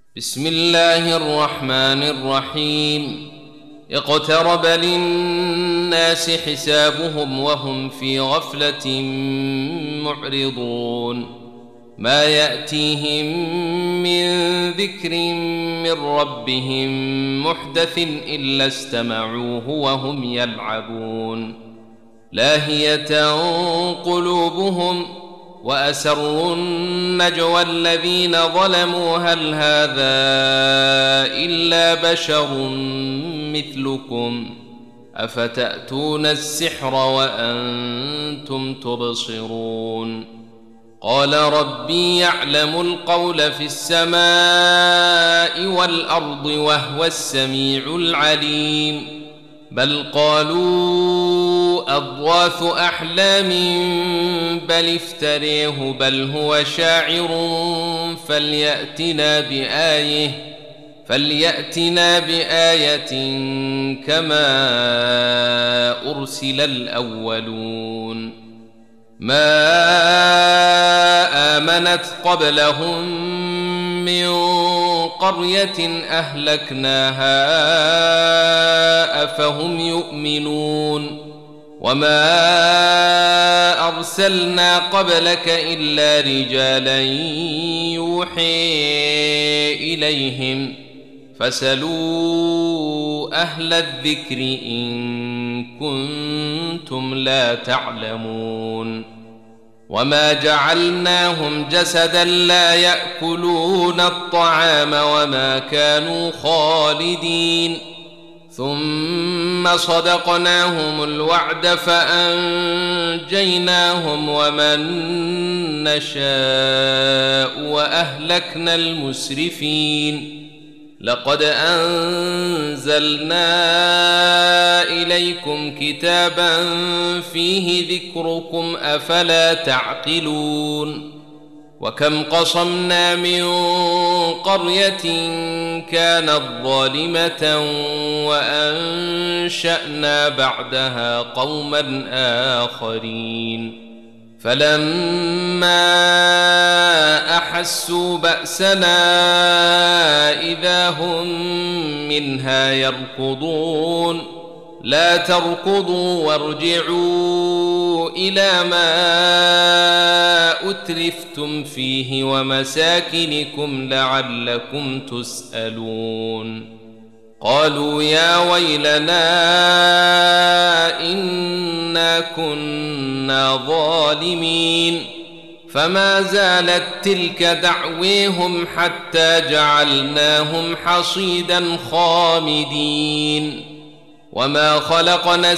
بسم الله الرحمن الرحيم. اقترب للناس حسابهم وهم في غفلة معرضون. ما يأتيهم من ذكر من ربهم محدث إلا استمعوه وهم يلعبون. لاهية قلوبهم وأسروا النجوى الذين ظلموا هل هذا إلا بشر مثلكم أفتأتون السحر وأنتم تبصرون. قال ربي يعلم القول في السماء والأرض وهو السميع العليم. بل قالوا أضغاث أحلام بل افتريه بل هو شاعر فليأتنا بآية كما أرسل الأولون. ما آمنت قبلهم من قرية أهلكناها أفهم يؤمنون. وما أرسلنا قبلك إلا رجالا يوحي إليهم فاسألوا أهل الذكر إن كنتم لا تعلمون. وما جعلناهم جسدا لا يأكلون الطعام وما كانوا خالدين. ثم صدقناهم الوعد فأنجيناهم ومن نشاء وأهلكنا المسرفين. لقد أنزلنا إليكم كتابا فيه ذكركم أفلا تعقلون. وكم قصمنا من قرية كانت ظالمة وأنشأنا بعدها قوما آخرين. فلما أحسوا بأسنا إذا هم منها يركضون. لا تركضوا وارجعوا إلى ما أترفتم فيه ومساكنكم لعلكم تسألون. قالوا يا ويلنا إنا كنا ظالمين. فما زالت تلك دعويهم حتى جعلناهم حصيدا خامدين. وما خلقنا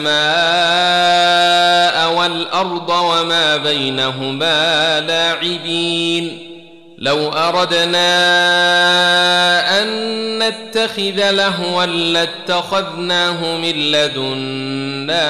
السماء والأرض وما بينهما لاعبين. لو أردنا أن نتخذ لهوا لاتخذناه من لدنا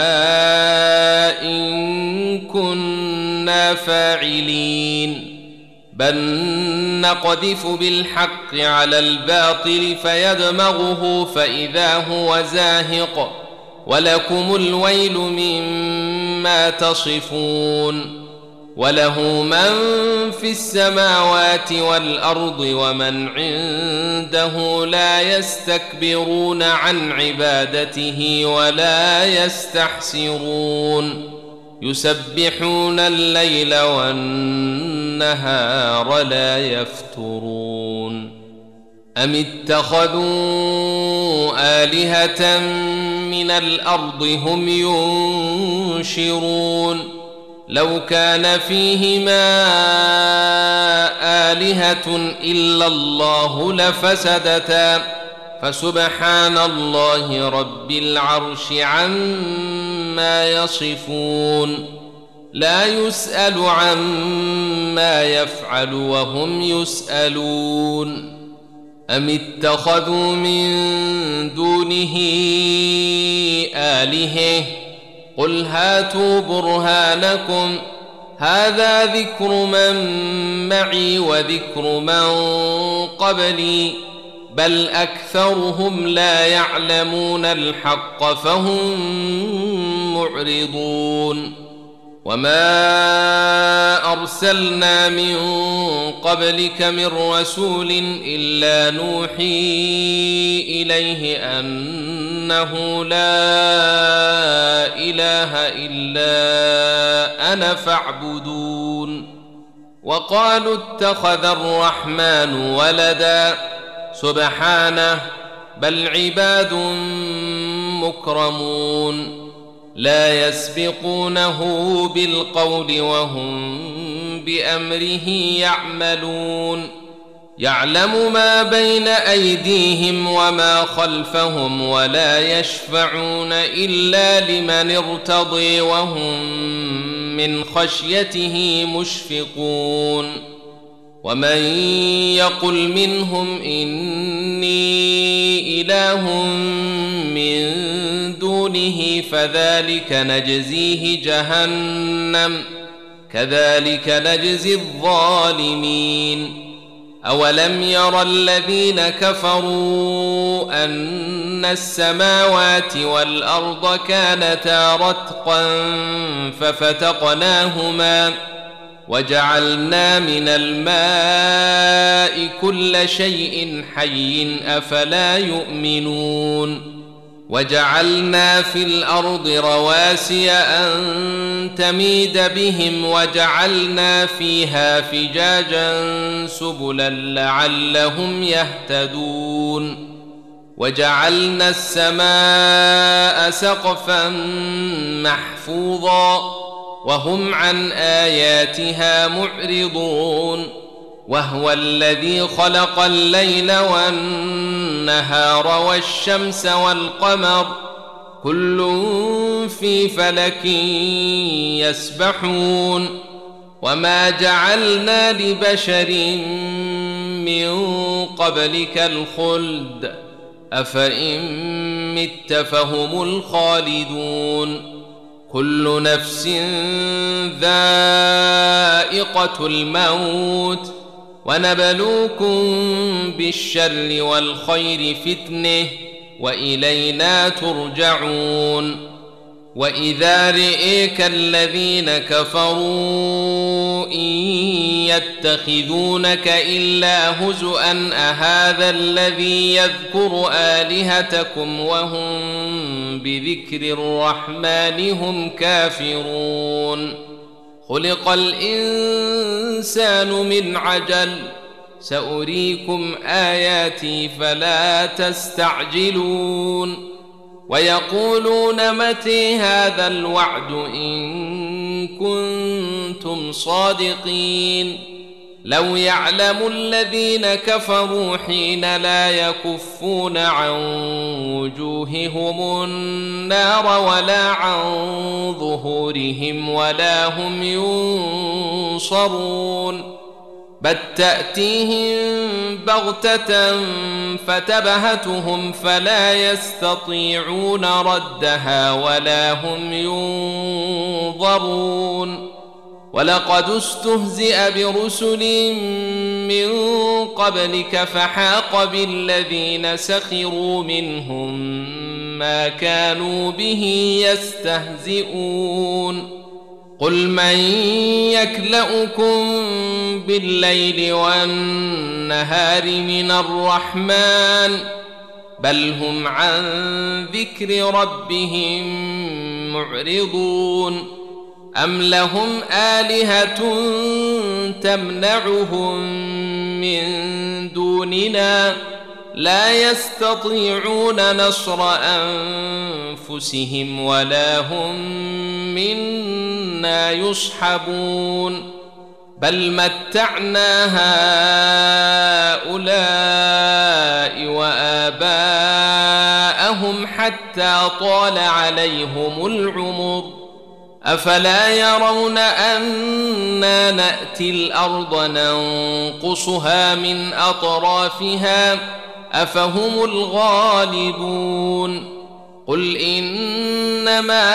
إن كنا فاعلين. بل نقذف بالحق على الباطل فيدمغه فإذا هو زاهق ولكم الويل مما تصفون. وله من في السماوات والأرض ومن عنده لا يستكبرون عن عبادته ولا يستحسرون. يسبحون الليل والنهار لا يفترون. أم اتخذوا آلهة من الأرض هم ينشرون. لو كان فيهما آلهة إلا الله لفسدتا فسبحان الله رب العرش عما يصفون. لا يسأل عما يفعل وهم يسألون. أم اتخذوا من دونه آلهة قل هاتوا برهانكم هذا ذكر من معي وذكر من قبلي بل أكثرهم لا يعلمون الحق فهم معرضون. وما أرسلنا من قبلك من رسول إلا نوحي إليه أنه لا إله إلا أنا فاعبدون. وقالوا اتخذ الرحمن ولدا سبحانه بل عباد مكرمون لا يسبقونه بالقول وهم بأمره يعملون. يعلم ما بين أيديهم وما خلفهم ولا يشفعون إلا لمن ارتضي وهم من خشيته مشفقون. ومن يقل منهم إني إله من دونه فذلك نجزيه جهنم كذلك نجزي الظالمين. أولم ير الذين كفروا أن السماوات والأرض كانتا رتقا ففتقناهما وجعلنا من الماء كل شيء حي أفلا يؤمنون. وجعلنا في الأرض رواسي أن تميد بهم وجعلنا فيها فجاجا سبلا لعلهم يهتدون. وجعلنا السماء سقفا محفوظا وهم عن آياتها معرضون. وهو الذي خلق الليل والنهار والشمس والقمر كل في فلك يسبحون. وما جعلنا لبشر من قبلك الخلد أفإن مت فهم الخالدون. كل نفس ذائقة الموت ونبلوكم بالشر والخير فتنة وإلينا ترجعون. وإذا رئيك الذين كفروا إن يتخذونك إلا هزؤا أهذا الذي يذكر آلهتكم وهم بذكر الرحمن هم كافرون. خلق الإنسان من عجل سأريكم آياتي فلا تستعجلون. ويقولون متى هذا الوعد إن كنتم صادقين. لو يعلم الذين كفروا حين لا يكفون عن وجوههم النار ولا عن ظهورهم ولا هم ينصرون. بل تأتيهم بغتة فتبهتهم فلا يستطيعون ردها ولا هم ينظرون. ولقد استهزئ برسل من قبلك فحاق بالذين سخروا منهم ما كانوا به يستهزئون. قل من يكلؤكم بالليل والنهار من الرحمن بل هم عن ذكر ربهم معرضون. أم لهم آلهة تمنعهم من دوننا لا يستطيعون نصر أنفسهم ولا هم منا يصحبون. بل متعنا هؤلاء وآباءهم حتى طال عليهم العمر أفلا يرون أنا نأتي الأرض ننقصها من أطرافها أفهم الغالبون. قل إنما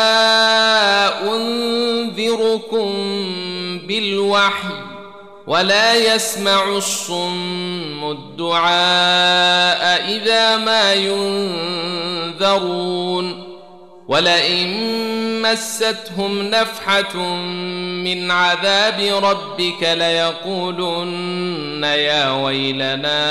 أنذركم بالوحي ولا يسمع الصم الدعاء إذا ما ينذرون. ولئن مستهم نفحة من عذاب ربك ليقولن يا ويلنا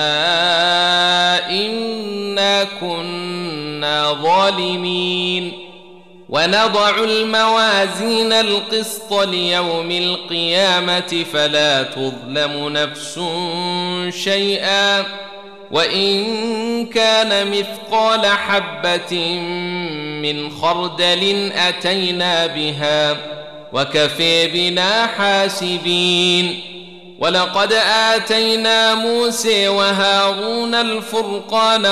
إنا كنا ظالمين ونضع الموازين القسط ليوم القيامة فلا تظلم نفس شيئا وإن كان مثقال حبة من خردل أتينا بها وكفى بنا حاسبين ولقد آتينا موسى وهارون الفرقان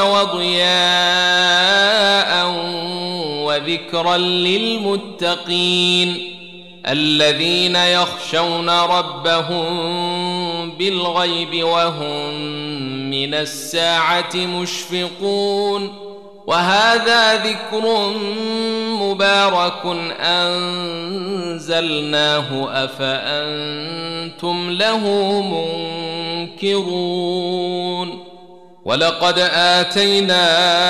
وضياء وذكرا للمتقين الذين يخشون ربهم بالغيب وهم من الساعة مشفقون وهذا ذكر مبارك أنزلناه أفأنتم له منكرون ولقد آتينا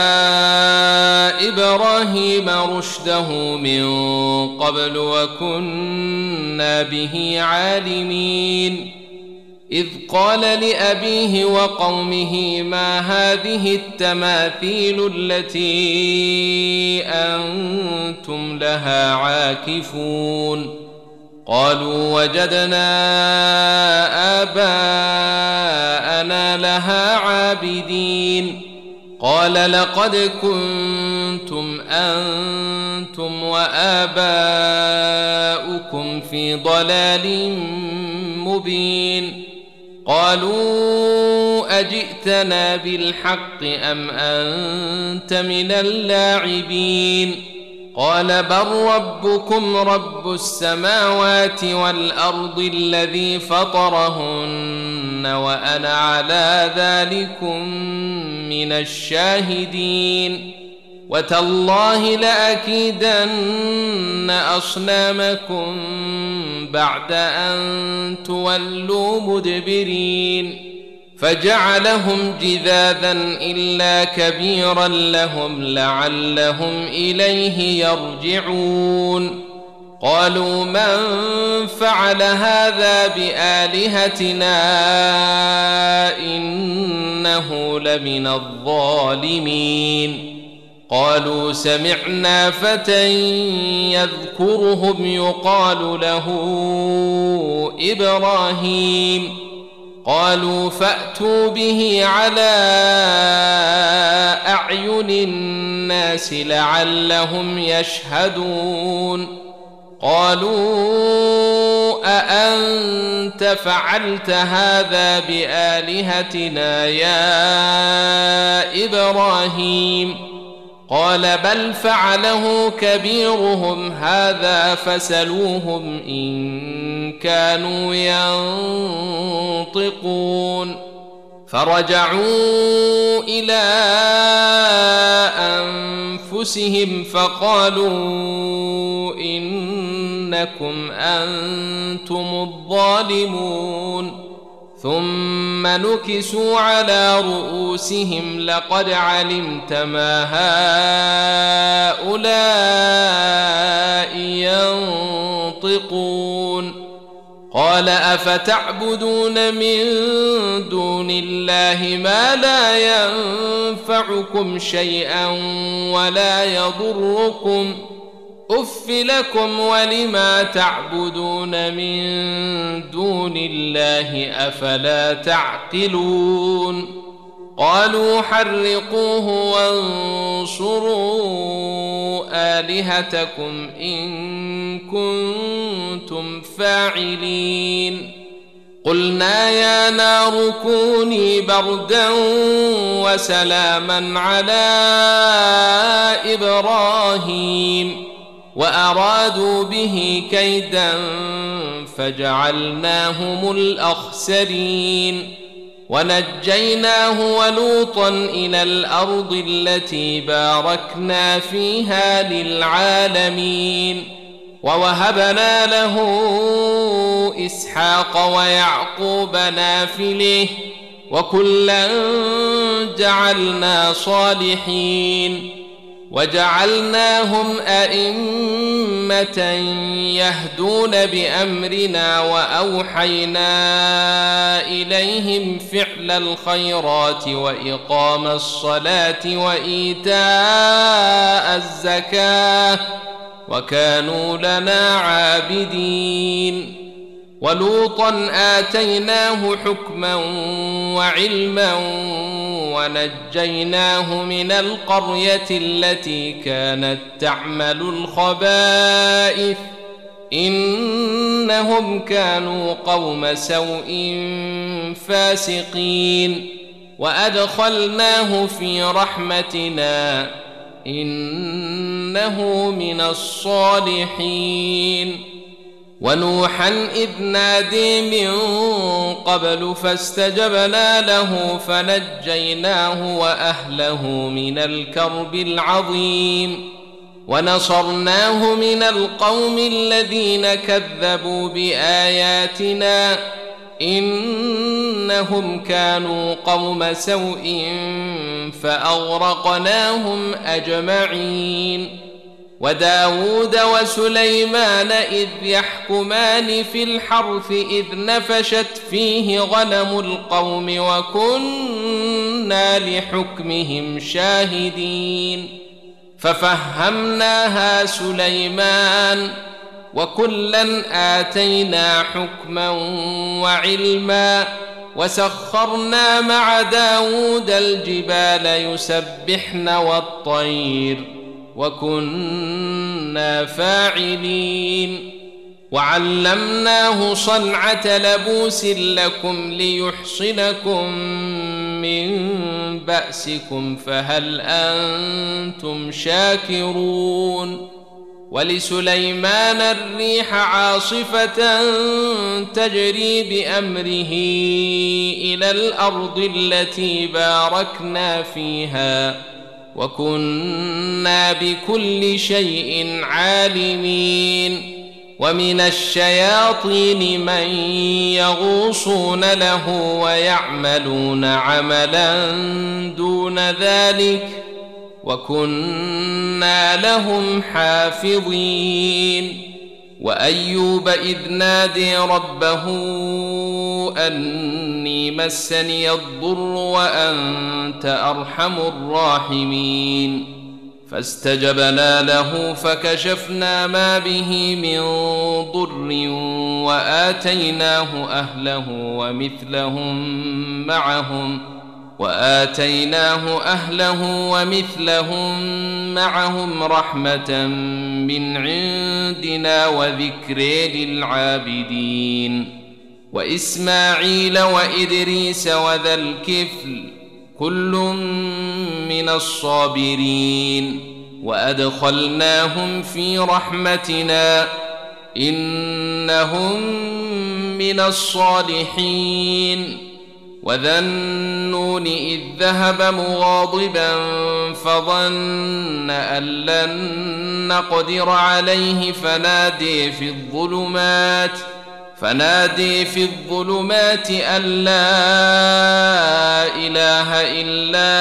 إبراهيم رشده من قبل وكنا به عالمين إذ قال لأبيه وقومه ما هذه التماثيل التي أنتم لها عاكفون قالوا وجدنا آباءنا لها عابدين قال لقد كنتم أنتم وآباؤكم في ضلال مبين قالوا أجئتنا بالحق أم أنت من اللاعبين قال بل ربكم رب السماوات والأرض الذي فطرهن وأنا على ذلكم من الشاهدين وتالله لأكيدن أصنامكم بعد أن تولوا مدبرين فجعلهم جذاذا إلا كبيرا لهم لعلهم إليه يرجعون قالوا من فعل هذا بآلهتنا إنه لمن الظالمين قالوا سمعنا فتى يذكرهم يقال له إبراهيم قالوا فأتوا به على أعين الناس لعلهم يشهدون قالوا أأنت فعلت هذا بآلهتنا يا إبراهيم قال بل فعله كبيرهم هذا فسلوهم إن كانوا ينطقون فرجعوا إلى أنفسهم فقالوا إنكم أنتم الظالمون ثم نكسوا على رؤوسهم لقد علمت ما هؤلاء ينطقون قال أفتعبدون من دون الله ما لا ينفعكم شيئا ولا يضركم أف لكم ولما تعبدون من دون الله أفلا تعقلون قالوا حرقوه وانصروا آلهتكم إن كنتم فاعلين قلنا يا نار كوني بردا وسلاما على إبراهيم وأرادوا به كيدا فجعلناهم الأخسرين ونجيناه ولوطا إلى الأرض التي باركنا فيها للعالمين ووهبنا له إسحاق ويعقوب نافلة وكلا جعلنا صالحين وجعلناهم أئمة يهدون بأمرنا وأوحينا إليهم فعل الخيرات وإقام الصلاة وإيتاء الزكاة وكانوا لنا عابدين. ولوطا آتيناه حكما وعلما ونجيناه من القرية التي كانت تعمل الخبائث إنهم كانوا قوم سوء فاسقين. وأدخلناه في رحمتنا إنه من الصالحين. ونوحا إذ نادي من قبل فاستجبنا له فنجيناه وأهله من الكرب العظيم ونصرناه من القوم الذين كذبوا بآياتنا إنهم كانوا قوم سوء فأغرقناهم أجمعين. وداود وسليمان إذ يحكمان في الحرث إذ نفشت فيه غنم القوم وكنا لحكمهم شاهدين. ففهمناها سليمان وكلا آتينا حكما وعلما وسخرنا مع داود الجبال يسبحن والطير وكنا فاعلين. وعلمناه صنعة لبوس لكم ليحصنكم من بأسكم فهل أنتم شاكرون. ولسليمان الريح عاصفة تجري بأمره إلى الأرض التي باركنا فيها وكنا بكل شيء عالمين. ومن الشياطين من يغوصون له ويعملون عملا دون ذلك وكنا لهم حافظين. وأيوب إذ نادي ربه أني مسني الضر وأنت أرحم الراحمين فاستجبنا له فكشفنا ما به من ضر وآتيناه أهله ومثلهم معهم رحمة من عندنا وذكر للعابدين. وإسماعيل وإدريس وذا الكفل كل من الصابرين وأدخلناهم في رحمتنا إنهم من الصالحين. وذا النون إذ ذهب مغاضبا فظن أن لن نقدر عليه فنادي في الظلمات أن لا إله إلا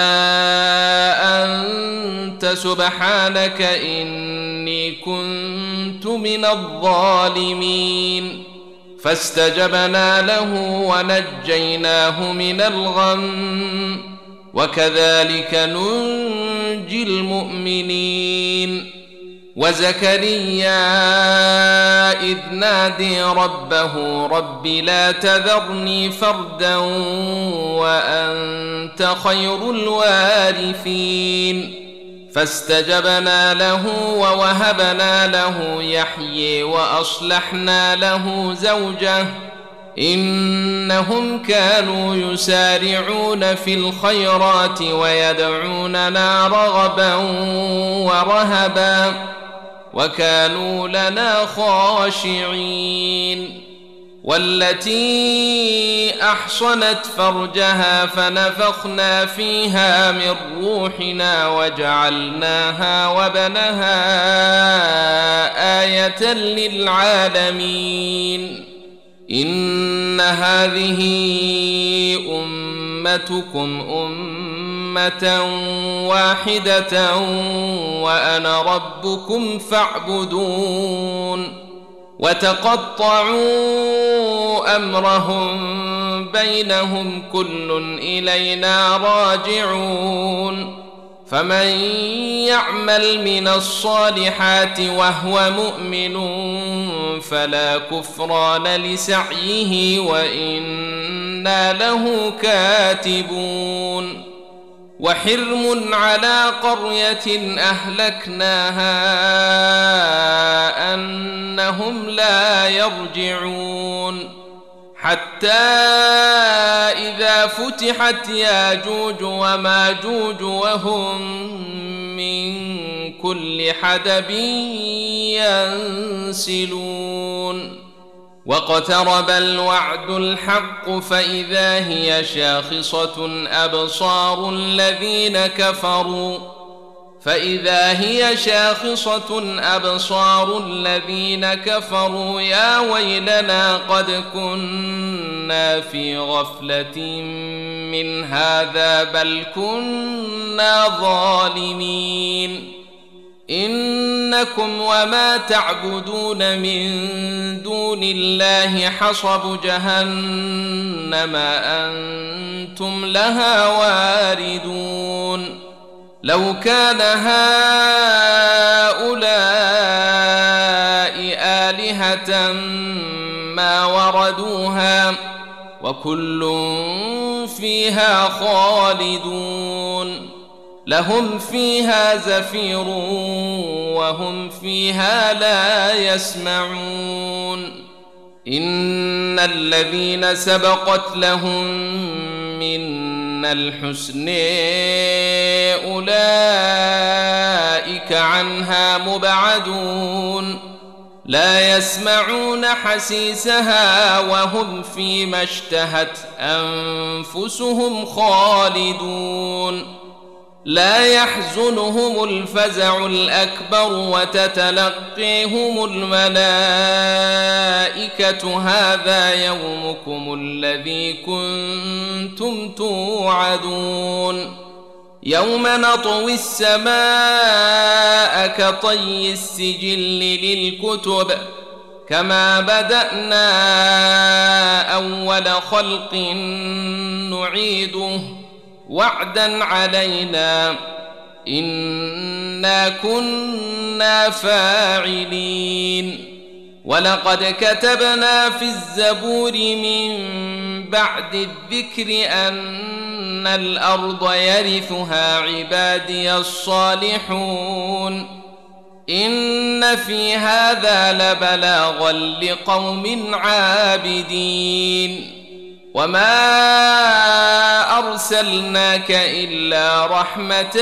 أنت سبحانك إني كنت من الظالمين. فاستجبنا له ونجيناه من الغم وكذلك ننجي المؤمنين. وزكريا إذ نادي ربه رب لا تذرني فردا وأنت خير الوارثين فاستجبنا له ووهبنا له يحيى وأصلحنا له زوجه إنهم كانوا يسارعون في الخيرات ويدعوننا رغبا ورهبا وكانوا لنا خاشعين. والتي أحصنت فرجها فنفخنا فيها من روحنا وجعلناها وبنها آية للعالمين. إن هذه أمتكم أمة واحدة وأنا ربكم فاعبدون وتقطعوا أمرهم بينهم كل إلينا راجعون فمن يعمل من الصالحات وهو مؤمن فلا كفران لسعيه وإنا له كاتبون وحرم على قرية أهلكناها أنهم لا يرجعون حتى إذا فتحت ياجوج وماجوج وهم من كل حدب ينسلون واقترب الوعد الحق فإذا هي شاخصة أبصار الذين كفروا يا ويلنا قد كنا في غفلة من هذا بل كنا ظالمين إنكم وما تعبدون من دون الله حصب جهنم أنتم لها واردون لو كان هؤلاء آلهة ما وردوها وكل فيها خالدون لهم فيها زفير وهم فيها لا يسمعون إن الذين سبقت لهم منا الحسن أولئك عنها مبعدون لا يسمعون حسيسها وهم فيما اشتهت أنفسهم خالدون لا يحزنهم الفزع الأكبر وتتلقيهم الملائكة هذا يومكم الذي كنتم توعدون يوم نطوي السماء كطي السجل للكتب كما بدأنا أول خلق نعيده وعدا علينا إنا كنا فاعلين ولقد كتبنا في الزبور من بعد الذكر أن الأرض يرثها عبادي الصالحون إن في هذا لبلاغا لقوم عابدين وما أرسلناك إلا رحمة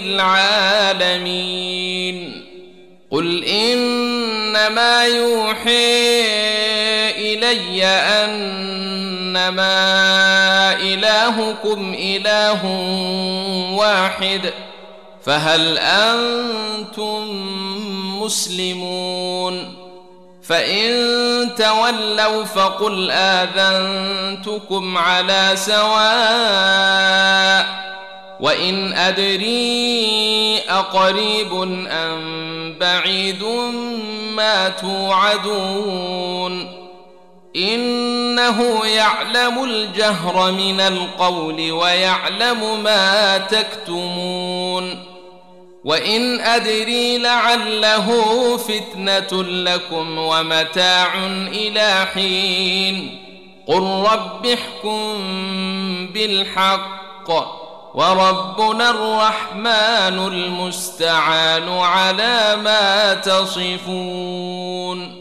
للعالمين قل إنما يوحي إلي أنما إلهكم إله واحد فهل أنتم مسلمون فإن تولوا فقل آذنتكم على سواء وإن أدري أقريب أم بعيد ما توعدون إنه يعلم الجهر من القول ويعلم ما تكتمون وإن أدري لعله فتنة لكم ومتاع إلى حين قل رب احكم بالحق وربنا الرحمن المستعان على ما تصفون